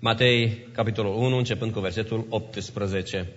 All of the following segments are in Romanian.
Matei, capitolul 1, începând cu versetul 18.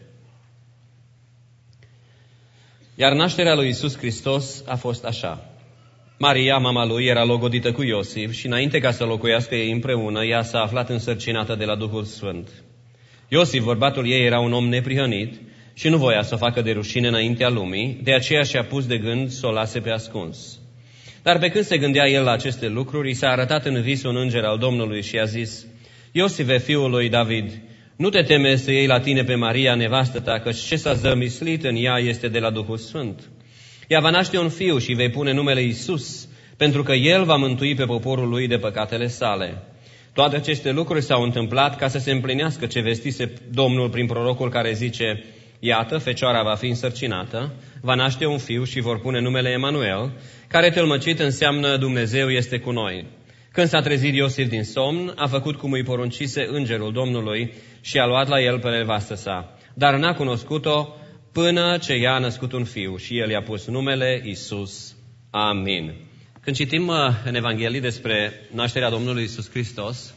Iar nașterea lui Iisus Hristos a fost așa. Maria, mama lui, era logodită cu Iosif și înainte ca să locuiască ei împreună, ea s-a aflat însărcinată de la Duhul Sfânt. Iosif, bărbatul ei, era un om neprihănit și nu voia să o facă de rușine înaintea lumii, de aceea și-a pus de gând să o lase pe ascuns. Dar pe când se gândea el la aceste lucruri, i s-a arătat în vis un înger al Domnului și i-a zis: Iosife, fiul lui David, nu te teme să iei la tine pe Maria, nevastă ta, căci ce s-a zămislit în ea este de la Duhul Sfânt. Ea va naște un fiu și vei pune numele Iisus, pentru că el va mântui pe poporul lui de păcatele sale. Toate aceste lucruri s-au întâmplat ca să se împlinească ce vestise Domnul prin prorocul care zice: Iată, fecioara va fi însărcinată, va naște un fiu și vor pune numele Emanuel, care tălmăcit înseamnă Dumnezeu este cu noi. Când s-a trezit Iosif din somn, a făcut cum îi poruncise îngerul Domnului și a luat la el pe nevastă sa. Dar n-a cunoscut-o până ce ea a născut un fiu și el i-a pus numele Iisus. Amin. Când citim în Evanghelii despre nașterea Domnului Iisus Hristos,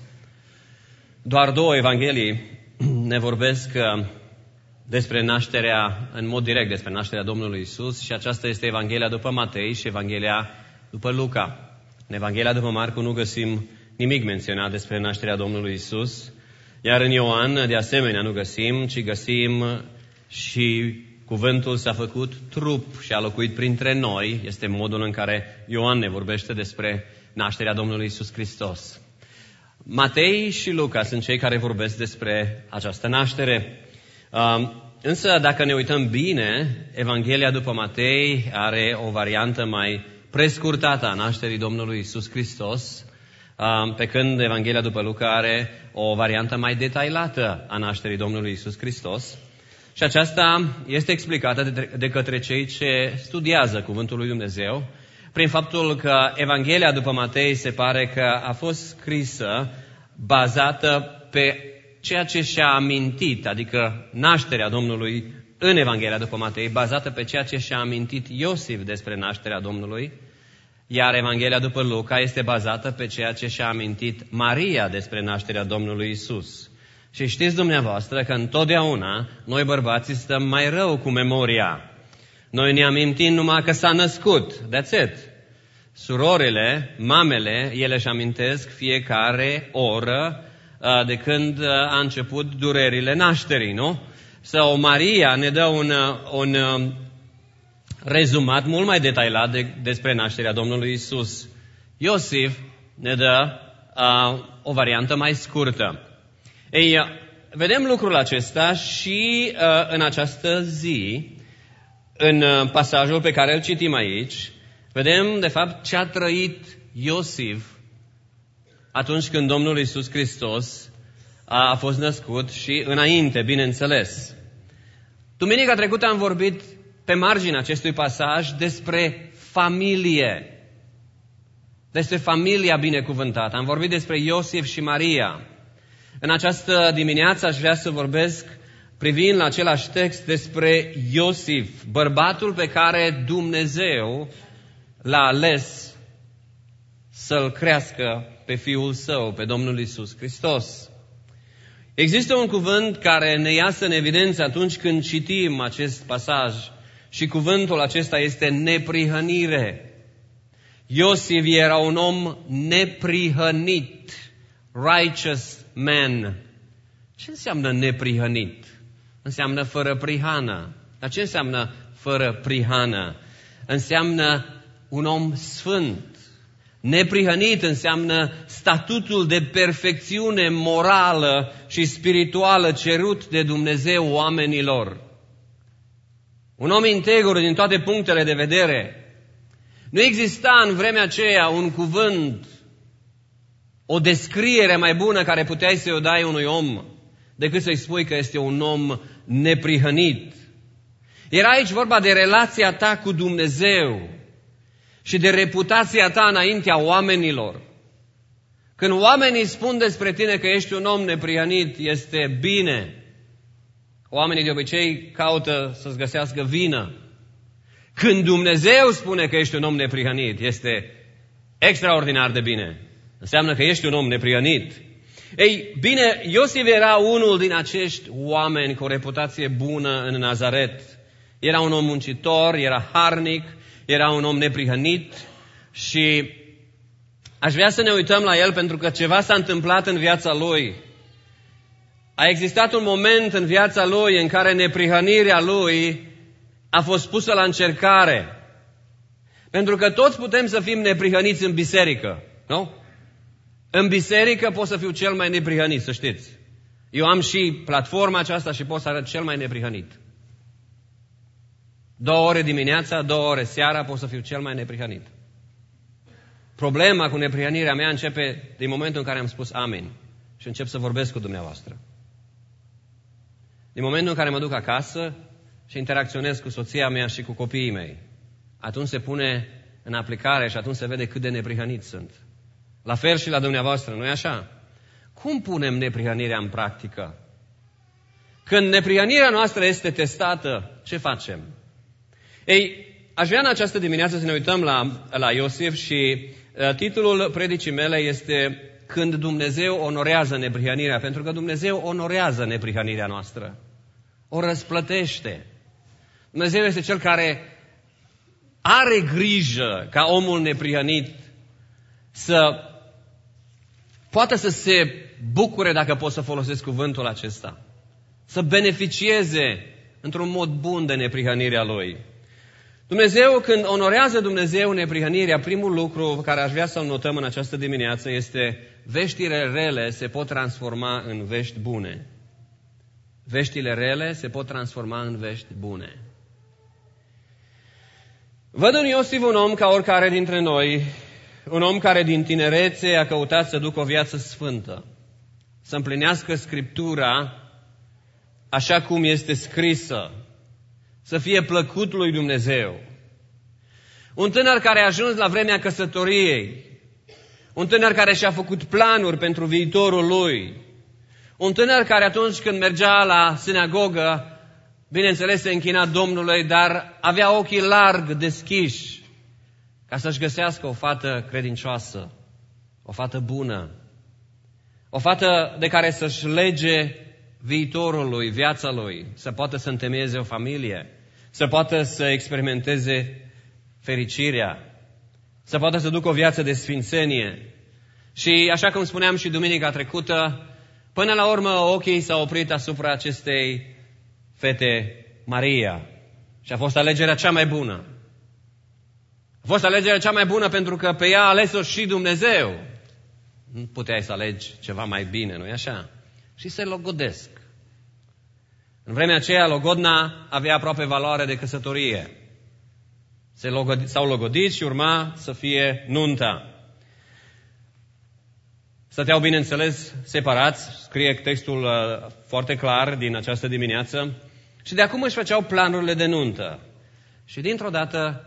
doar 2 evanghelii ne vorbesc despre nașterea, în mod direct despre nașterea Domnului Iisus, și aceasta este Evanghelia după Matei și Evanghelia după Luca. În Evanghelia după Marcu nu găsim nimic menționat despre nașterea Domnului Iisus, iar în Ioan de asemenea nu găsim, ci găsim și cuvântul s-a făcut trup și a locuit printre noi. Este modul în care Ioan ne vorbește despre nașterea Domnului Iisus Hristos. Matei și Luca sunt cei care vorbesc despre această naștere. Însă, dacă ne uităm bine, Evanghelia după Matei are o variantă mai prescurtată a nașterii Domnului Iisus Hristos, pe când Evanghelia după Luca are o variantă mai detaliată a nașterii Domnului Iisus Hristos. Și aceasta este explicată de către cei ce studiază Cuvântul lui Dumnezeu, prin faptul că Evanghelia după Matei se pare că a fost scrisă bazată pe ceea ce și-a amintit, adică nașterea Domnului în Evanghelia după Matei, bazată pe ceea ce și-a amintit Iosif despre nașterea Domnului, iar Evanghelia după Luca este bazată pe ceea ce și-a amintit Maria despre nașterea Domnului Iisus. Și știți dumneavoastră că întotdeauna noi bărbații stăm mai rău cu memoria. Noi ne amintim numai că s-a născut, that's it. Surorile, mamele, ele își amintesc fiecare oră de când a început durerile nașterii, nu? Sau Maria ne dă un rezumat mult mai detaliat despre nașterea Domnului Iisus. Iosif ne dă o variantă mai scurtă. Ei, vedem lucrul acesta și în această zi, în pasajul pe care îl citim aici, vedem de fapt ce a trăit Iosif atunci când Domnul Iisus Hristos a fost născut și înainte, bineînțeles. Duminica trecută am vorbit pe marginea acestui pasaj despre familie, despre familia binecuvântată. Am vorbit despre Iosif și Maria. În această dimineață aș vrea să vorbesc, privind la același text, despre Iosif, bărbatul pe care Dumnezeu l-a ales să-l crească pe Fiul Său, pe Domnul Iisus Hristos. Există un cuvânt care ne iasă în evidență atunci când citim acest pasaj și cuvântul acesta este neprihănire. Iosif era un om neprihănit, righteous man. Ce înseamnă neprihănit? Înseamnă fără prihană. Dar ce înseamnă fără prihană? Înseamnă un om sfânt. Neprihănit înseamnă statutul de perfecțiune morală și spirituală cerut de Dumnezeu oamenilor. Un om integru din toate punctele de vedere. Nu exista în vremea aceea un cuvânt, o descriere mai bună care puteai să-i o dai unui om decât să-i spui că este un om neprihănit. Era aici vorba de relația ta cu Dumnezeu și de reputația ta înaintea oamenilor. Când oamenii spun despre tine că ești un om neprihănit, este bine. Oamenii de obicei caută să-ți găsească vină. Când Dumnezeu spune că ești un om neprihănit, este extraordinar de bine. Înseamnă că ești un om neprihănit. Ei, bine, Iosif era unul din acești oameni cu o reputație bună în Nazaret. Era un om muncitor, era harnic, era un om neprihănit și aș vrea să ne uităm la el pentru că ceva s-a întâmplat în viața lui. A existat un moment în viața lui în care neprihănirea lui a fost pusă la încercare. Pentru că toți putem să fim neprihăniți în biserică, nu? În biserică pot să fiu cel mai neprihănit, să știți. Eu am și platforma aceasta și pot să arăt cel mai neprihănit. 2 ore dimineața, 2 ore seara pot să fiu cel mai neprihănit. Problema cu neprihănirea mea începe din momentul în care am spus amin și încep să vorbesc cu dumneavoastră. Din momentul în care mă duc acasă și interacționez cu soția mea și cu copiii mei, atunci se pune în aplicare și atunci se vede cât de neprihăniți sunt. La fel și la dumneavoastră, nu-i așa? Cum punem neprihănirea în practică? Când neprihănirea noastră este testată, ce facem? Ei, aș vrea în această dimineață să ne uităm la Iosif și titlul predicii mele este Când Dumnezeu onorează neprihănirea, pentru că Dumnezeu onorează neprihănirea noastră. O răsplătește. Dumnezeu este Cel care are grijă ca omul neprihănit să poată să se bucure, dacă pot să folosesc cuvântul acesta, să beneficieze într-un mod bun de neprihănirea lui. Dumnezeu, când onorează Dumnezeu neprihănirea, primul lucru care aș vrea să-l notăm în această dimineață este veștile rele se pot transforma în vești bune. Veștile rele se pot transforma în vești bune. Văd în Iosif un om ca oricare dintre noi, un om care din tinerețe a căutat să ducă o viață sfântă, să împlinească Scriptura așa cum este scrisă, să fie plăcut lui Dumnezeu. Un tânăr care a ajuns la vremea căsătoriei, un tânăr care și-a făcut planuri pentru viitorul lui, un tânăr care atunci când mergea la sinagogă, bineînțeles se închina Domnului, dar avea ochii larg deschiși ca să-și găsească o fată credincioasă, o fată bună, o fată de care să-și lege viitorul lui, viața lui, să poată să întemeieze o familie, să poată să experimenteze fericirea, să poată să ducă o viață de sfințenie. Și așa cum spuneam și duminica trecută, până la urmă ochii s-au oprit asupra acestei fete Maria și a fost alegerea cea mai bună. A fost alegerea cea mai bună pentru că pe ea a ales-o și Dumnezeu. Nu puteai să alegi ceva mai bine, nu-i așa? Și se logodesc. În vremea aceea, logodna avea aproape valoare de căsătorie. S-au logodit și urma să fie nunta. Stăteau, bineînțeles, separați, scrie textul foarte clar din această dimineață, și de acum își făceau planurile de nuntă. Și dintr-o dată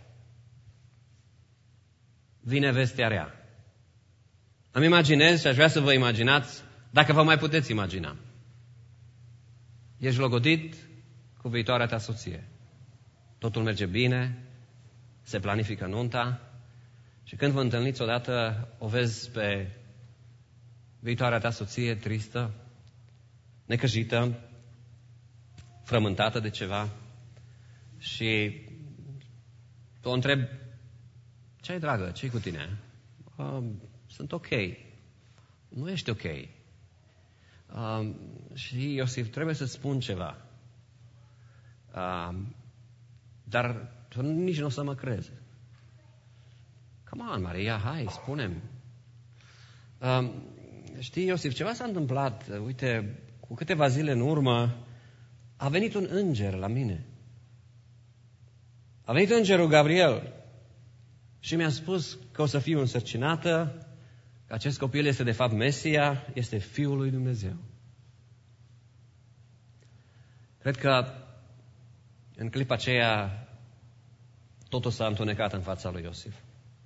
vine vestea rea. Îmi imaginez și aș vrea să vă imaginați, dacă vă mai puteți imagina. Ești logodit cu viitoarea ta soție. Totul merge bine, se planifică nunta și când vă întâlniți odată, o vezi pe viitoarea ta soție tristă, necăjită, frământată de ceva și o întreb, ce-ai, dragă, ce-i cu tine? Sunt ok. Nu ești ok. Și Iosif, trebuie să spun ceva. Dar tu nici nu o să mă crezi. Come on, Maria, hai, spune-mi. Știi, Iosif, ceva s-a întâmplat. Uite, cu câteva zile în urmă a venit un înger la mine. A venit îngerul Gabriel și mi-a spus că o să fiu însărcinată, că acest copil este de fapt Mesia, este Fiul lui Dumnezeu. Cred că în clipa aceea totul s-a întunecat în fața lui Iosif.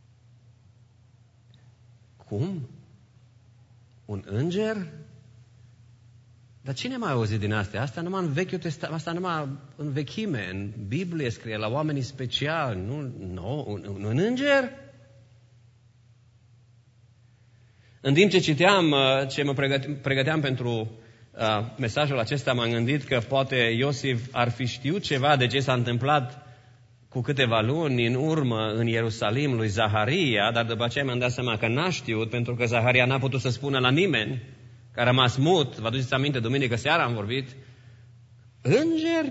Cum? Un înger? Dar cine mai auzit din astea? Asta numai în Vechiul Testament, asta numai în vechime, în Biblie scrie, la oamenii speciali, nu un înger? În timp ce citeam, ce mă pregăteam pentru mesajul acesta, m-am gândit că poate Iosif ar fi știut ceva de ce s-a întâmplat cu câteva luni în urmă în Ierusalim lui Zaharia, dar după aceea mi-am dat seama că n-a știut, pentru că Zaharia n-a putut să spună la nimeni, că a rămas mut. Vă aduceți aminte, duminică seara am vorbit. Înger?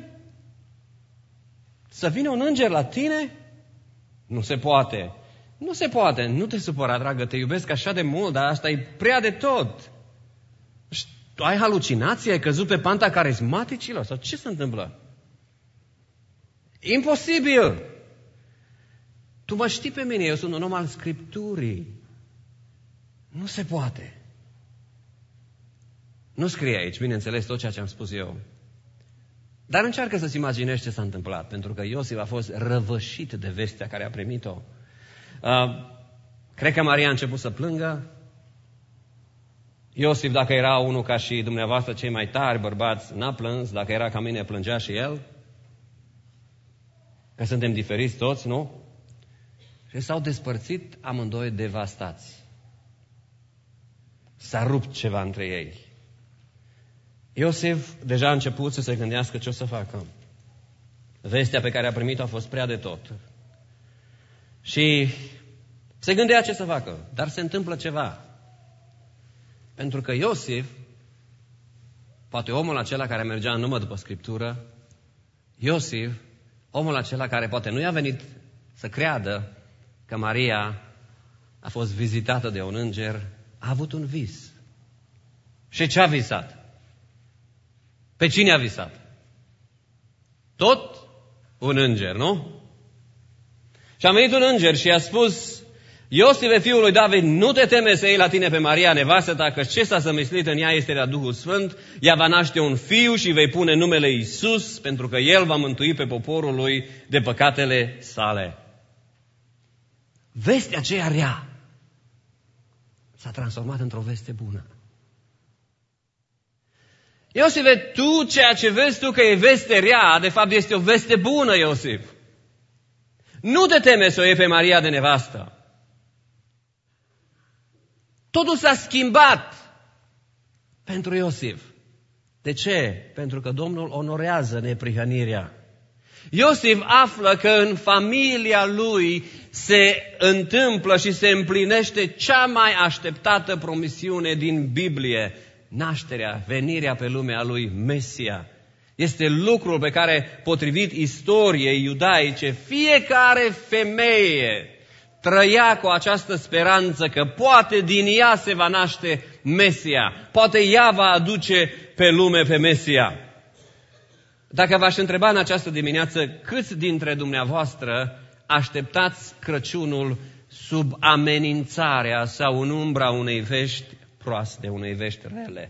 Să vină un înger la tine? Nu se poate. Nu se poate. Nu te supăra, dragă, te iubesc așa de mult, dar asta e prea de tot. Tu ai halucinație? Ai căzut pe panta carismaticilor? Sau ce se întâmplă? Imposibil! Tu mă știi pe mine, eu sunt un om al Scripturii. Nu se poate. Nu scrie aici, bineînțeles, tot ceea ce am spus eu. Dar încearcă să-ți imaginezi ce s-a întâmplat, pentru că Iosif a fost răvășit de vestea care a primit-o. Cred că Maria a început să plângă. Iosif, dacă era unul ca și dumneavoastră, cei mai tari bărbați, n-a plâns. Dacă era ca mine, plângea și el. Că suntem diferiți toți, nu? Și s-au despărțit amândoi devastați. S-a rupt ceva între ei. Iosif deja a început să se gândească ce o să facă. Vestea pe care a primit-o a fost prea de tot. Și se gândea ce să facă, dar se întâmplă ceva. Pentru că Iosif, poate omul acela care mergea în urmă după Scriptură, Iosif, omul acela care poate nu i-a venit să creadă că Maria a fost vizitată de un înger, a avut un vis. Și ce a visat? Pe cine a visat? Tot un înger, nu? Și a venit un înger și i-a spus: Iosife, fiul lui David, nu te teme să iei la tine pe Maria, nevastă ta, că ce s-a zămislit în ea este de la Duhul Sfânt. Ea va naște un fiu și vei pune numele Iisus, pentru că el va mântui pe poporul lui de păcatele sale. Vestea aceea rea s-a transformat într-o veste bună. Iosife, tu ceea ce vezi tu că e veste rea, de fapt este o veste bună, Iosif. Nu te teme să o iei pe Maria de nevastă. Totul s-a schimbat pentru Iosif. De ce? Pentru că Domnul onorează neprihănirea. Iosif află că în familia lui se întâmplă și se împlinește cea mai așteptată promisiune din Biblie: nașterea, venirea pe lume a lui Mesia. Este lucrul pe care, potrivit istoriei iudaice, fiecare femeie trăia cu această speranță că poate din ea se va naște Mesia, poate ea va aduce pe lume pe Mesia. Dacă v-aș întreba în această dimineață, câți dintre dumneavoastră așteptați Crăciunul sub amenințarea sau în umbra unei vești proaste, unei vești rele?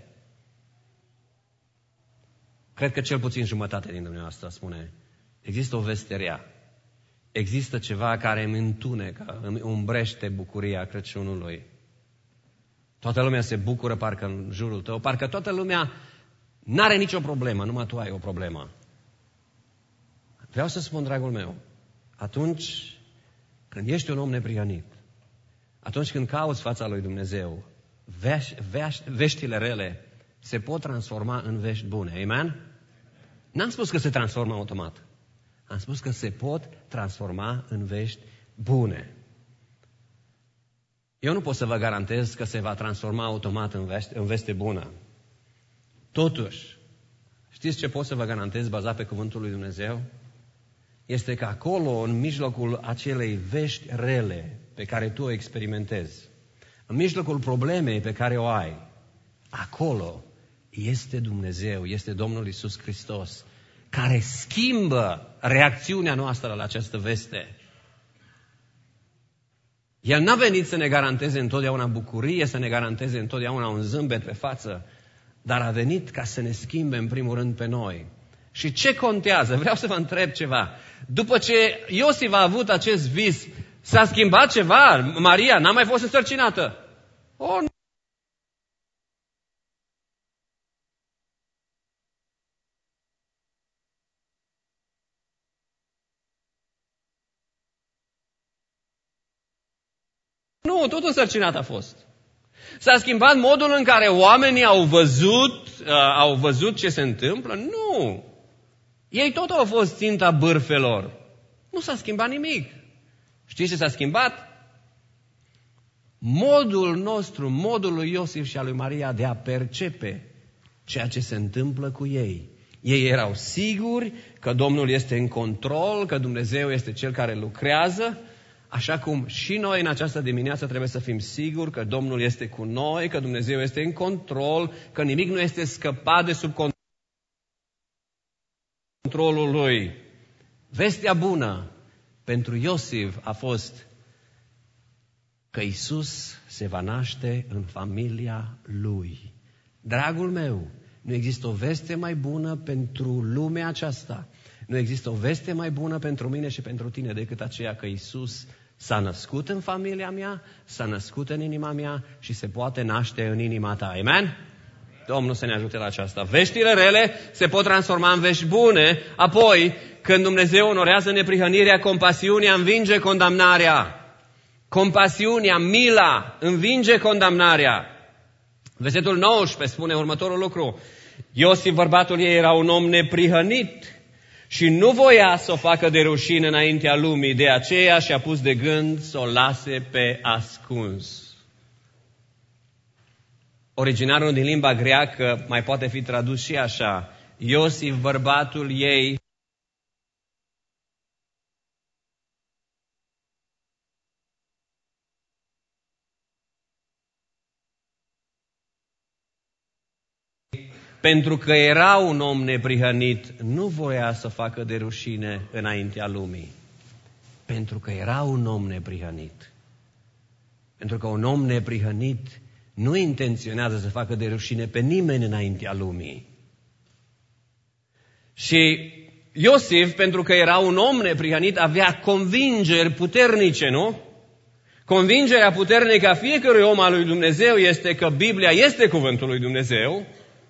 Cred că cel puțin jumătate din dumneavoastră spune: există o veste rea. Există ceva care îmi întunecă, îmi umbrește bucuria Crăciunului. Toată lumea se bucură parcă în jurul tău, parcă toată lumea n-are nicio problemă, numai tu ai o problemă. Vreau să spun, dragul meu, atunci când ești un om neprihănit, atunci când cauți fața lui Dumnezeu, veștile rele se pot transforma în vești bune. Amen? N-am spus că se transformă automat. Am spus că se pot transforma în vești bune. Eu nu pot să vă garantez că se va transforma automat în veste bună. Totuși, știți ce pot să vă garantez bazat pe cuvântul lui Dumnezeu? Este că acolo, în mijlocul acelei vești rele pe care tu o experimentezi, în mijlocul problemei pe care o ai, acolo este Dumnezeu, este Domnul Iisus Hristos, care schimbă reacțiunea noastră la această veste. El n-a venit să ne garanteze întotdeauna bucurie, să ne garanteze întotdeauna un zâmbet pe față, dar a venit ca să ne schimbe în primul rând pe noi. Și ce contează? Vreau să vă întreb ceva. După ce Iosif a avut acest vis, s-a schimbat ceva? Maria n-a mai fost însărcinată? Nu, tot însărcinat a fost. S-a schimbat modul în care oamenii au văzut ce se întâmplă? Nu! Ei tot au fost ținta bârfelor. Nu s-a schimbat nimic. Știți ce s-a schimbat? Modul nostru, modul lui Iosif și al lui Maria de a percepe ceea ce se întâmplă cu ei. Ei erau siguri că Domnul este în control, că Dumnezeu este Cel care lucrează, așa cum și noi în această dimineață trebuie să fim siguri că Domnul este cu noi, că Dumnezeu este în control, că nimic nu este scăpat de sub controlul Lui. Vestea bună pentru Iosif a fost că Iisus se va naște în familia Lui. Dragul meu, nu există o veste mai bună pentru lumea aceasta. Nu există o veste mai bună pentru mine și pentru tine decât aceea că Iisus s-a născut în familia mea, s-a născut în inima mea și se poate naște în inima ta. Amen? Domnul să ne ajute la aceasta. Veștile rele se pot transforma în vești bune. Apoi, când Dumnezeu onorează neprihănirea, compasiunea învinge condamnarea. Compasiunea, mila, învinge condamnarea. Versetul 19 spune următorul lucru. Iosif, bărbatul ei, era un om neprihănit și nu voia să o facă de rușine înaintea lumii. De aceea și-a pus de gând să o lase pe ascuns. Originarul din limba greacă mai poate fi tradus și așa. Iosif, bărbatul ei, pentru că era un om neprihănit, nu voia să facă de rușine înaintea lumii. Pentru că era un om neprihănit. Pentru că un om neprihănit nu intenționează să facă de rușine pe nimeni înaintea lumii. Și Iosif, pentru că era un om neprihănit, avea convingeri puternice, nu? Convingerea puternică a fiecărui om al lui Dumnezeu este că Biblia este cuvântul lui Dumnezeu,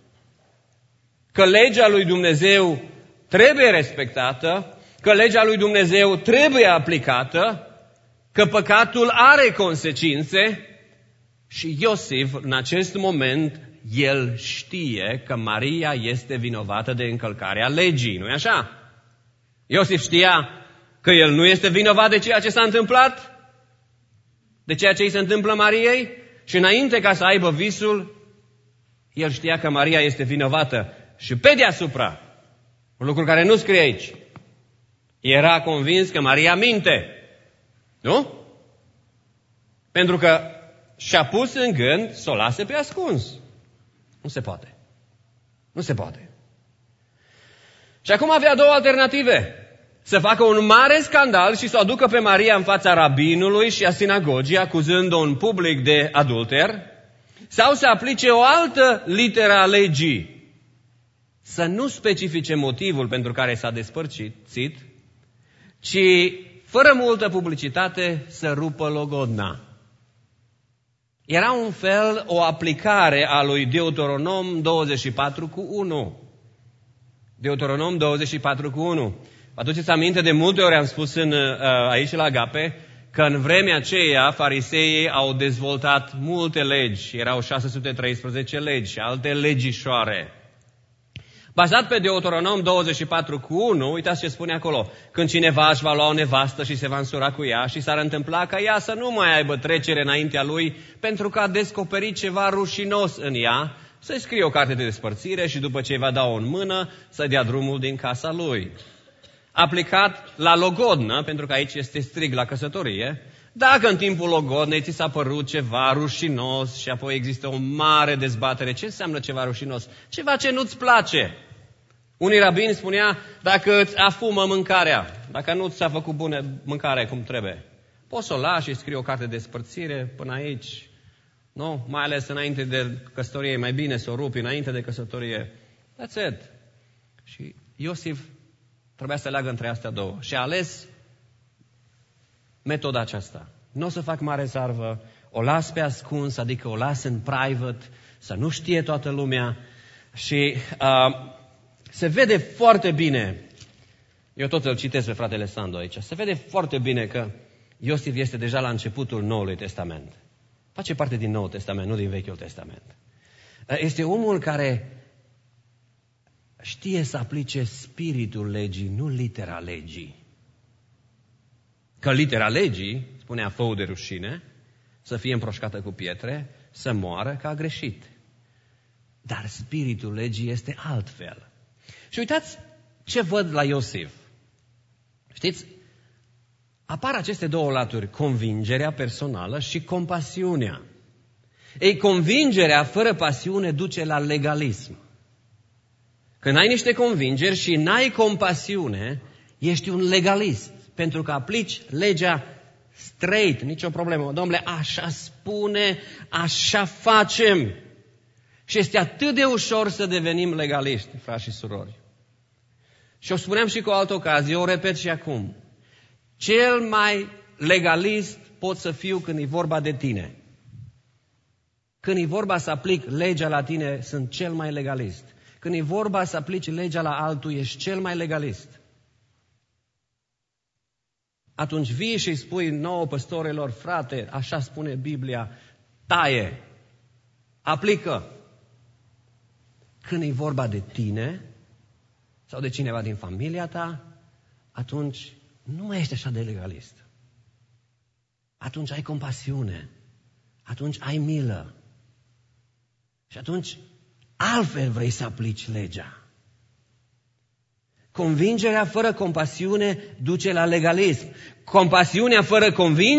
că legea lui Dumnezeu trebuie respectată, că legea lui Dumnezeu trebuie aplicată, că păcatul are consecințe. Și Iosif, în acest moment, el știe că Maria este vinovată de încălcarea legii, nu-i așa? Iosif știa că el nu este vinovat de ceea ce s-a întâmplat, de ceea ce îi se întâmplă Mariei, și înainte ca să aibă visul, el știa că Maria este vinovată. Și pe deasupra, un lucru care nu scrie aici, era convins că Maria minte. Nu? Pentru că și-a pus în gând să o lase pe ascuns. Nu se poate. Nu se poate. Și acum avea două alternative. Să facă un mare scandal și să o aducă pe Maria în fața rabinului și a sinagogii, acuzând-o în public de adulter, sau să aplice o altă literă a legii, să nu specifice motivul pentru care s-a despărțit, ci, fără multă publicitate, să rupă logodna. Era un fel, o aplicare a lui Deuteronom 24:1. Deuteronom 24:1. Vă aduceți aminte, de multe ori am spus aici la Agape, că în vremea aceea fariseii au dezvoltat multe legi. Erau 613 legi și alte legișoare. Bazat pe Deuteronom 24:1, uitați ce spune acolo. Când cineva își va lua o nevastă și se va însura cu ea și s-ar întâmpla ca ea să nu mai aibă trecere înaintea lui pentru că a descoperit ceva rușinos în ea, să-i scrie o carte de despărțire și după ce îi va da-o în mână, să dea drumul din casa lui. Aplicat la logodnă, pentru că aici este strict la căsătorie, dacă în timpul logodnei ți s-a părut ceva rușinos și apoi există o mare dezbatere, ce înseamnă ceva rușinos? Ceva ce nu-ți place. Unii rabini spunea, dacă îți afumă mâncarea, dacă nu ți-a făcut bună mâncarea cum trebuie, poți să o lași și scrii o carte de despărțire până aici. Nu? Mai ales înainte de căsătorie, e mai bine să o rupi înainte de căsătorie. That's it. Și Iosif trebuia să aleagă între astea două. Și a ales metoda aceasta. Nu o să fac mare zarvă, o las pe ascuns, adică o las în private, să nu știe toată lumea. Și se vede foarte bine, eu tot îl citesc pe fratele Sandu aici, se vede foarte bine că Iosif este deja la începutul Noului Testament. Face parte din Noul Testament, nu din Vechiul Testament. Este omul care știe să aplice spiritul legii, nu litera legii. Că litera legii spunea fă de rușine, să fie împroșcată cu pietre, să moară că a greșit. Dar spiritul legii este altfel. Și uitați ce văd la Iosif. Știți? Apar aceste două laturi, convingerea personală și compasiunea. Ei, convingerea fără pasiune duce la legalism. Când ai niște convingeri și n-ai compasiune, ești un legalist. Pentru că aplici legea straight, nicio problemă. Domnule, așa spune, așa facem. Și este atât de ușor să devenim legaliști, frați și surori. Și o spuneam și cu o altă ocazie, o repet și acum. Cel mai legalist pot să fiu când e vorba de tine. Când e vorba să aplic legea la tine, sunt cel mai legalist. Când e vorba să aplici legea la altul, ești cel mai legalist. Atunci vii și îi spui nouă păstorilor, frate, așa spune Biblia, taie, aplică. Când e vorba de tine sau de cineva din familia ta, atunci nu mai ești așa de legalist. Atunci ai compasiune, atunci ai milă și atunci altfel vrei să aplici legea. Convingerea fără compasiune duce la legalism. Compasiunea fără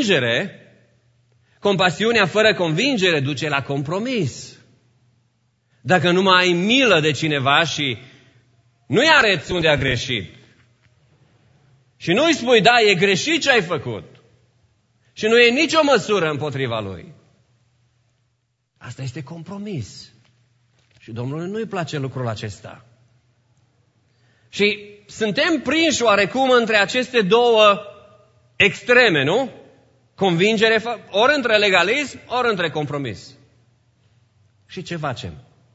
convingere duce la compromis. Dacă nu mai ai milă de cineva și nu-i arăți unde a greșit și nu-i spui, da, e greșit ce ai făcut și nu e nicio măsură împotriva lui, asta este compromis. Și Domnului nu-i place lucrul acesta. Și suntem prinși oarecum între aceste două extreme, nu? Convingere, ori între legalism, ori între compromis. Și ce facem?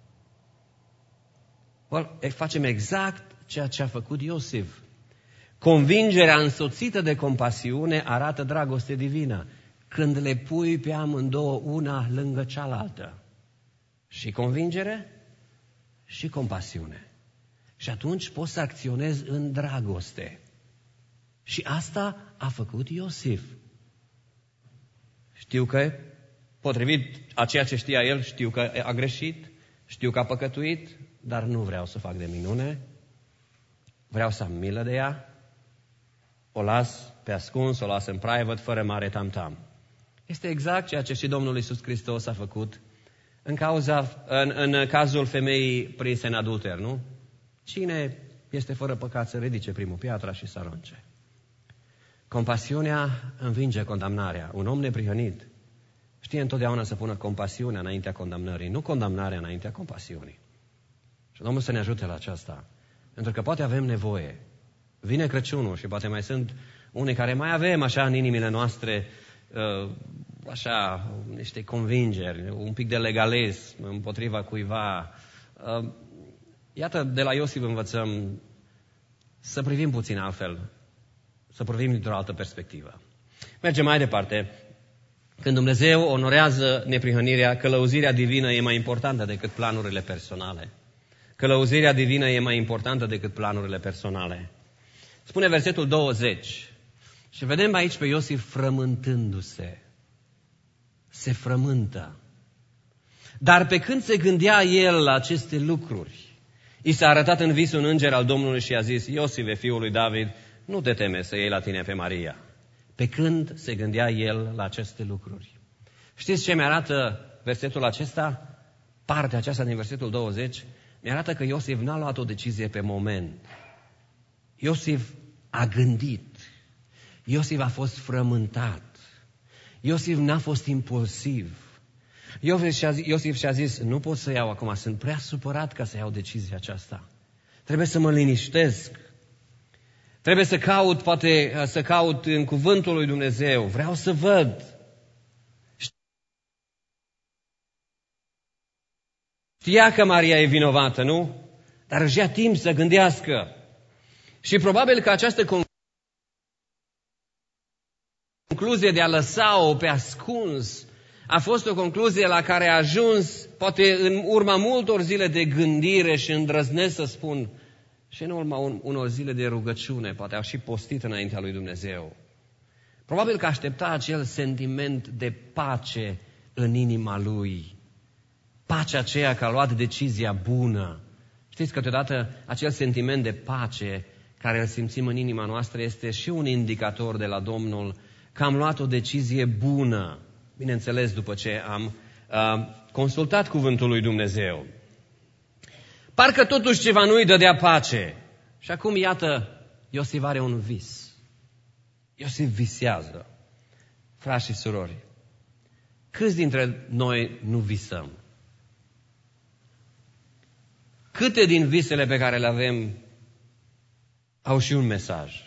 Facem exact ceea ce a făcut Iosif. Convingerea însoțită de compasiune arată dragoste divină. Când le pui pe amândouă una lângă cealaltă. Și convingere și compasiune. Și atunci poți să acționezi în dragoste. Și asta a făcut Iosif. Știu că, potrivit a ceea ce știa el, știu că a greșit, știu că a păcătuit, dar nu vreau să fac de minune. Vreau să am milă de ea. O las pe ascuns, o las în private, fără mare tam-tam. Este exact ceea ce și Domnul Iisus Hristos a făcut în cazul femeii prinse în adulter, nu? Cine este fără păcat să ridice primul piatra și să arunce? Compasiunea învinge condamnarea. Un om neprihănit știe întotdeauna să pună compasiunea înaintea condamnării, nu condamnarea înaintea compasiunii. Și Domnul să ne ajute la aceasta. Pentru că poate avem nevoie. Vine Crăciunul și poate mai sunt unii care mai avem așa în inimile noastre așa niște convingeri, un pic de legalism împotriva cuiva. Iată, de la Iosif învățăm să privim puțin altfel, să privim dintr-o altă perspectivă. Mergem mai departe. Când Dumnezeu onorează neprihănirea, călăuzirea divină e mai importantă decât planurile personale. Călăuzirea divină e mai importantă decât planurile personale. Spune versetul 20. Și vedem aici pe Iosif frământându-se. Se frământă. Dar pe când se gândea el la aceste lucruri, i s-a arătat în vis un înger al Domnului și i-a zis, Iosife, fiul lui David, nu te teme să iei la tine pe Maria. Pe când se gândea el la aceste lucruri. Știți ce mi-arată versetul acesta? Partea aceasta din versetul 20 mi-arată că Iosif n-a luat o decizie pe moment. Iosif a gândit. Iosif a fost frământat. Iosif n-a fost impulsiv. Iosif și-a zis, nu pot să iau acum, sunt prea supărat ca să iau decizia aceasta. Trebuie să mă liniștesc. Trebuie să caut, poate să caut în cuvântul lui Dumnezeu. Vreau să văd. Știa că Maria e vinovată, nu? Dar își ia timp să gândească. Și probabil că această concluzie de a lăsa-o pe ascuns A fost o concluzie la care a ajuns, poate în urma multor zile de gândire și îndrăznesc să spun, și în urma unor zile de rugăciune, poate a și postit înaintea lui Dumnezeu. Probabil că aștepta acel sentiment de pace în inima lui. Pacea aceea că a luat decizia bună. Știți, câteodată acel sentiment de pace care îl simțim în inima noastră este și un indicator de la Domnul că am luat o decizie bună. Bineînțeles, după ce am consultat cuvântul lui Dumnezeu. Parcă totuși ceva nu-i dădea pace. Și acum, iată, Iosif are un vis. Iosif visează. Frați și surori, câți dintre noi nu visăm? Câte din visele pe care le avem au și un mesaj?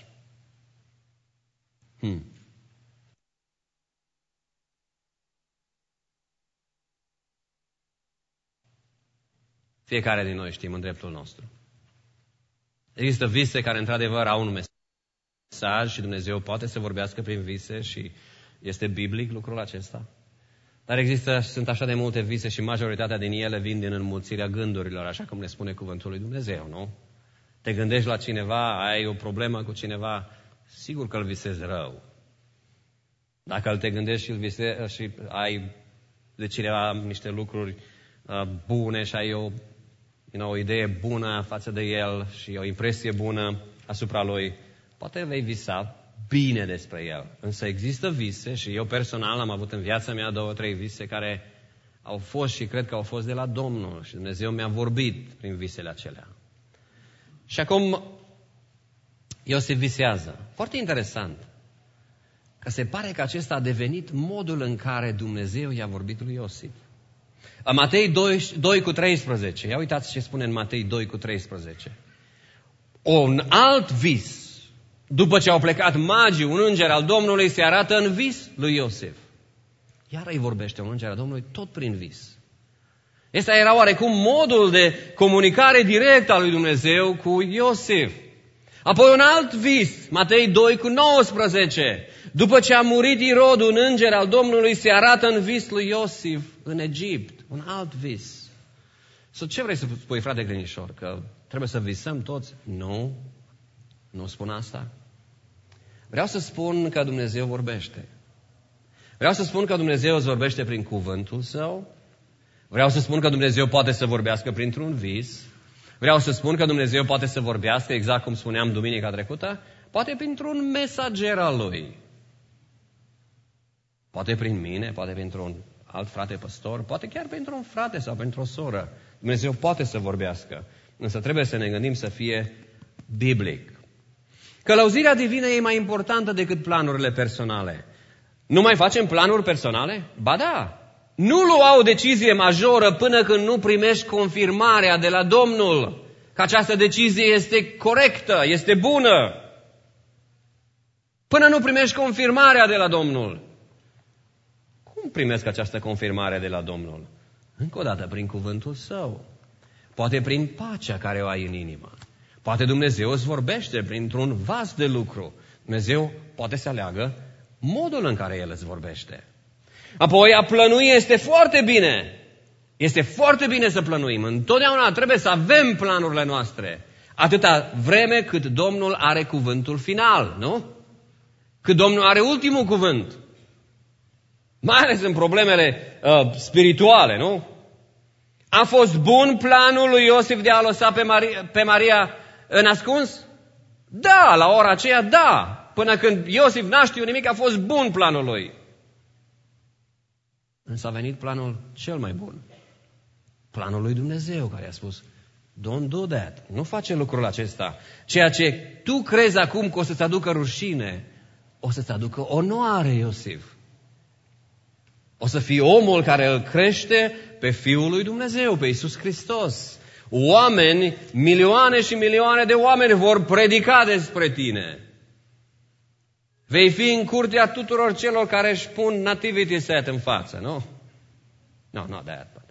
Fiecare din noi știm în dreptul nostru. Există vise care într-adevăr au un mesaj și Dumnezeu poate să vorbească prin vise și este biblic lucrul acesta. Dar sunt așa de multe vise și majoritatea din ele vin din înmulțirea gândurilor, așa cum ne spune cuvântul lui Dumnezeu, nu? Te gândești la cineva, ai o problemă cu cineva, sigur că îl visezi rău. Dacă îl te gândești și ai de cineva niște lucruri bune și ai o idee bună față de el și o impresie bună asupra lui, poate vei visa bine despre el. Însă există vise și eu personal am avut în viața mea 2-3 vise care au fost și cred că au fost de la Domnul și Dumnezeu mi-a vorbit prin visele acelea. Și acum Iosif visează. Foarte interesant că se pare că acesta a devenit modul în care Dumnezeu i-a vorbit lui Iosif. În Matei 2:13, ia uitați ce spune în Matei 2:13. Un alt vis, după ce au plecat magii, un înger al Domnului se arată în vis lui Iosif. Iar îi vorbește un înger al Domnului tot prin vis. Ăsta era oarecum modul de comunicare directă a lui Dumnezeu cu Iosif. Apoi un alt vis, Matei 2:19. După ce a murit Irod, un înger al Domnului se arată în vis lui Iosif în Egipt. Un alt vis. Ce vrei să spui, frate Grinișor? Că trebuie să visăm toți? Nu spun asta. Vreau să spun că Dumnezeu vorbește. Vreau să spun că Dumnezeu îți vorbește prin cuvântul Său. Vreau să spun că Dumnezeu poate să vorbească printr-un vis. Vreau să spun că Dumnezeu poate să vorbească, exact cum spuneam duminica trecută, poate printr-un mesager al Lui. Poate prin mine, poate printr-un alt frate păstor, poate chiar printr-un frate sau printr-o soră. Dumnezeu poate să vorbească, însă trebuie să ne gândim să fie biblic. Călăuzirea divină e mai importantă decât planurile personale. Nu mai facem planuri personale? Ba da! Nu lua o decizie majoră până când nu primești confirmarea de la Domnul că această decizie este corectă, este bună. Până nu primești confirmarea de la Domnul. Cum primesc această confirmare de la Domnul? Încă o dată, prin cuvântul Său. Poate prin pacea care o ai în inimă. Poate Dumnezeu îți vorbește printr-un vas de lucru. Dumnezeu poate să aleagă modul în care El îți vorbește. Apoi, a plănui este foarte bine. Este foarte bine să plănuim. Întotdeauna trebuie să avem planurile noastre. Atâta vreme cât Domnul are cuvântul final, nu? Cât Domnul are ultimul cuvânt. Mai ales în problemele spirituale, nu? A fost bun planul lui Iosif de a lăsa pe Maria în ascuns? Da, la ora aceea, da. Până când Iosif n-a știut nimic, a fost bun planul lui. Însă a venit planul cel mai bun. Planul lui Dumnezeu, care a spus, don't do that, nu face lucrul acesta. Ceea ce tu crezi acum că o să-ți aducă rușine, o să-ți aducă onoare, Iosif. O să fii omul care îl crește pe Fiul lui Dumnezeu, pe Iisus Hristos. Oameni, milioane și milioane de oameni vor predica despre tine. Vei fi în curtea tuturor celor care își pun nativity set în față, nu? No, not that. But.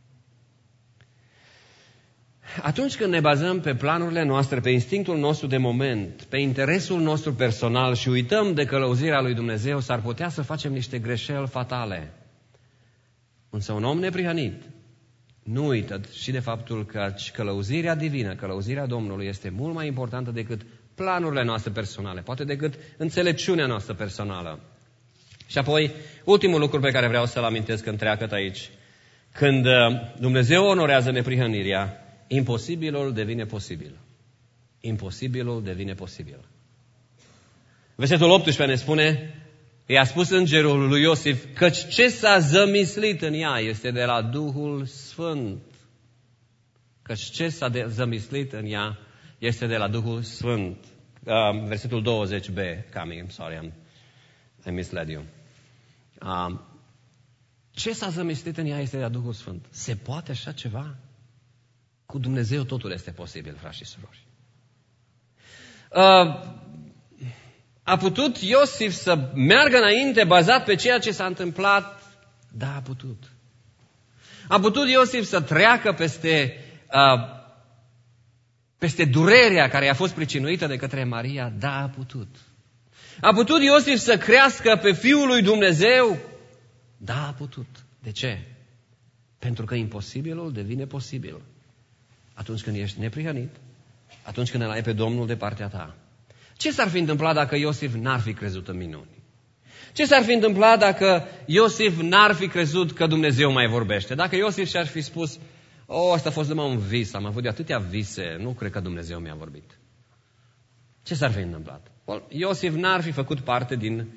Atunci când ne bazăm pe planurile noastre, pe instinctul nostru de moment, pe interesul nostru personal și uităm de călăuzirea lui Dumnezeu, s-ar putea să facem niște greșeli fatale. Însă un om neprihănit nu uită și de faptul că călăuzirea divină, călăuzirea Domnului este mult mai importantă decât planurile noastre personale, poate decât înțelepciunea noastră personală. Și apoi, ultimul lucru pe care vreau să-l amintesc întreagăt aici, când Dumnezeu onorează neprihănirea, imposibilul devine posibil. Imposibilul devine posibil. Versetul 18 ne spune, i-a spus îngerul lui Iosif, căci ce s-a zămislit în ea este de la Duhul Sfânt. Căci ce s-a zămislit în ea este de la Duhul Sfânt. Versetul 20b, Cami, I'm sorry, I misled you. Ce s-a zămislit în ea este de la Duhul Sfânt. Se poate așa ceva? Cu Dumnezeu totul este posibil, frați și surori. A putut Iosif să meargă înainte bazat pe ceea ce s-a întâmplat? Da, a putut. A putut Iosif să treacă peste durerea care i-a fost pricinuită de către Maria? Da, a putut. A putut Iosif să crească pe Fiul lui Dumnezeu? Da, a putut. De ce? Pentru că imposibilul devine posibil atunci când ești neprihănit, atunci când îl ai pe Domnul de partea ta. Ce s-ar fi întâmplat dacă Iosif n-ar fi crezut în minuni? Ce s-ar fi întâmplat dacă Iosif n-ar fi crezut că Dumnezeu mai vorbește? Dacă Iosif și-ar fi spus, ăsta a fost numai un vis, am avut de atâtea vise, nu cred că Dumnezeu mi-a vorbit. Ce s-ar fi întâmplat? Iosif n-ar fi făcut parte din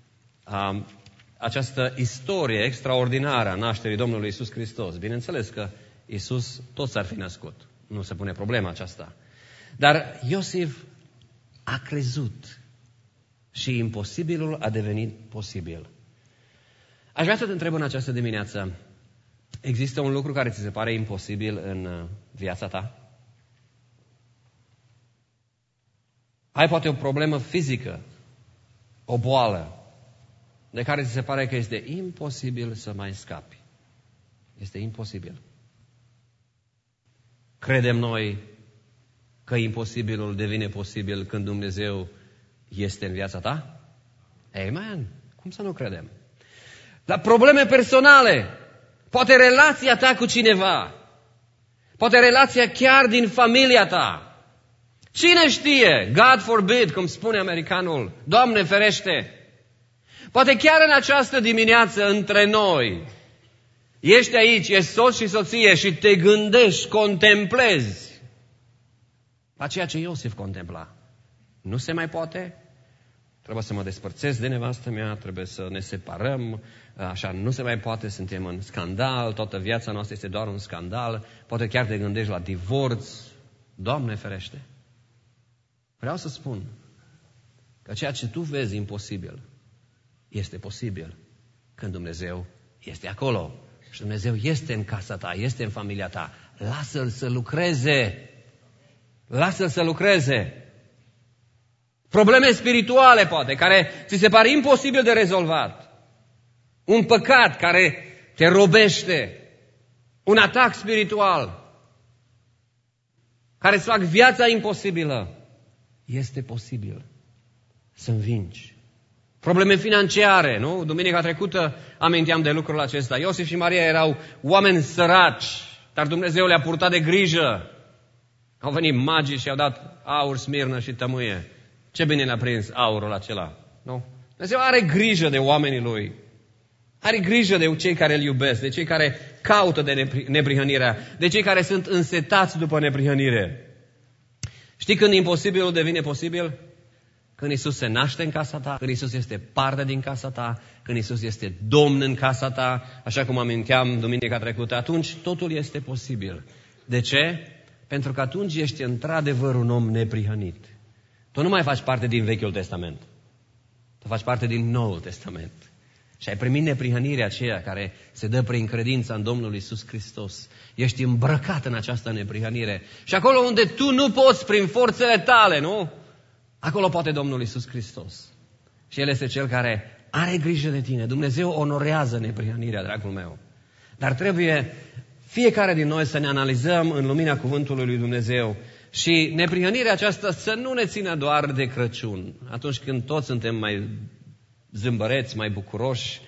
această istorie extraordinară a nașterii Domnului Iisus Hristos. Bineînțeles că Iisus tot s-ar fi născut. Nu se pune problema aceasta. Dar Iosif a crezut și imposibilul a devenit posibil. Aș vrea să te întreb în această dimineață, există un lucru care ți se pare imposibil în viața ta? Ai poate o problemă fizică, o boală, de care ți se pare că este imposibil să mai scapi. Este imposibil. Credem noi că imposibilul devine posibil când Dumnezeu este în viața ta? Amen. Cum să nu credem? La probleme personale, poate relația ta cu cineva, poate relația chiar din familia ta. Cine știe? God forbid, cum spune americanul, Doamne ferește. Poate chiar în această dimineață între noi, ești aici, ești soț și soție și te gândești, contemplezi la ceea ce Iosif contempla. Nu se mai poate? Trebuie să mă despărțesc de nevastă mea, trebuie să ne separăm, așa nu se mai poate, suntem în scandal, toată viața noastră este doar un scandal, poate chiar te gândești la divorț, Doamne ferește. Vreau să spun că ceea ce tu vezi imposibil este posibil când Dumnezeu este acolo. Și Dumnezeu este în casa ta, este în familia ta. Lasă-L să lucreze. Lasă-L să lucreze. Probleme spirituale, poate, care ți se pare imposibil de rezolvat. Un păcat care te robește. Un atac spiritual care îți fac viața imposibilă. Este posibil să învingi. Probleme financiare, nu? Duminica trecută aminteam de lucrul acesta. Iosif și Maria erau oameni săraci, dar Dumnezeu le-a purtat de grijă. Au venit magii și au dat aur, smirnă și tămâie. Ce bine le-a prins aurul acela, nu? Dumnezeu are grijă de oamenii Lui. Are grijă de cei care îl iubesc, de cei care caută de neprihănirea, de cei care sunt însetați după neprihănire. Știi când imposibilul devine posibil? Când Iisus se naște în casa ta, când Iisus este parte din casa ta, când Iisus este Domn în casa ta, așa cum aminteam duminica trecută, atunci totul este posibil. De ce? Pentru că atunci ești într-adevăr un om neprihănit. Tu nu mai faci parte din Vechiul Testament. Tu faci parte din Noul Testament. Și ai primit neprihănirea aceea care se dă prin credința în Domnul Iisus Hristos. Ești îmbrăcat în această neprihănire. Și acolo unde tu nu poți prin forțele tale, nu? Acolo poate Domnul Iisus Hristos. Și El este Cel care are grijă de tine. Dumnezeu onorează neprihănirea, dragul meu. Dar trebuie fiecare din noi să ne analizăm în lumina cuvântului lui Dumnezeu. Și neprihănirea aceasta să nu ne țină doar de Crăciun. Atunci când toți suntem mai zâmbăreți, mai bucuroși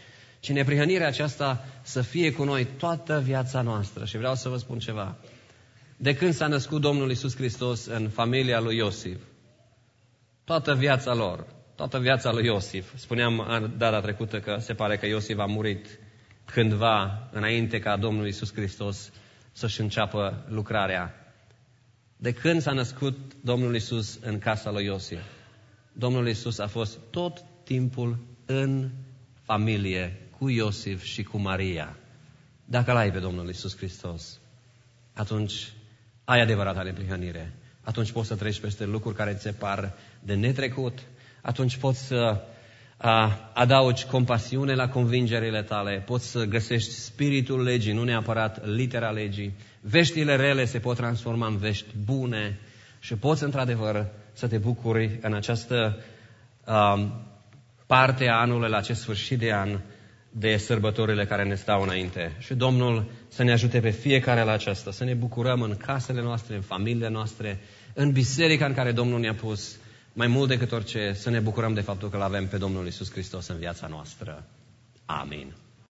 ci neprihănirea aceasta să fie cu noi toată viața noastră. Și vreau să vă spun ceva. De când s-a născut Domnul Iisus Hristos în familia lui Iosif, toată viața lui Iosif, spuneam data trecută că se pare că Iosif a murit cândva înainte ca Domnul Iisus Hristos să-și înceapă lucrarea. De când s-a născut Domnul Iisus în casa lui Iosif, Domnul Iisus a fost tot timpul în familie cu Iosif și cu Maria. Dacă l-ai pe Domnul Iisus Hristos, atunci ai adevărata neprihănire. Atunci poți să treci peste lucruri care ți se par de netrecut. Atunci poți să adaugi compasiune la convingerile tale. Poți să găsești spiritul legii, nu neapărat litera legii. Veștile rele se pot transforma în vești bune și poți într-adevăr să te bucuri în această parte a anului, la acest sfârșit de an, de sărbătorile care ne stau înainte. Și Domnul să ne ajute pe fiecare la aceasta, să ne bucurăm în casele noastre, în familiile noastre, în biserica în care Domnul ne-a pus, mai mult decât orice, să ne bucurăm de faptul că l-avem pe Domnul Iisus Hristos în viața noastră. Amin.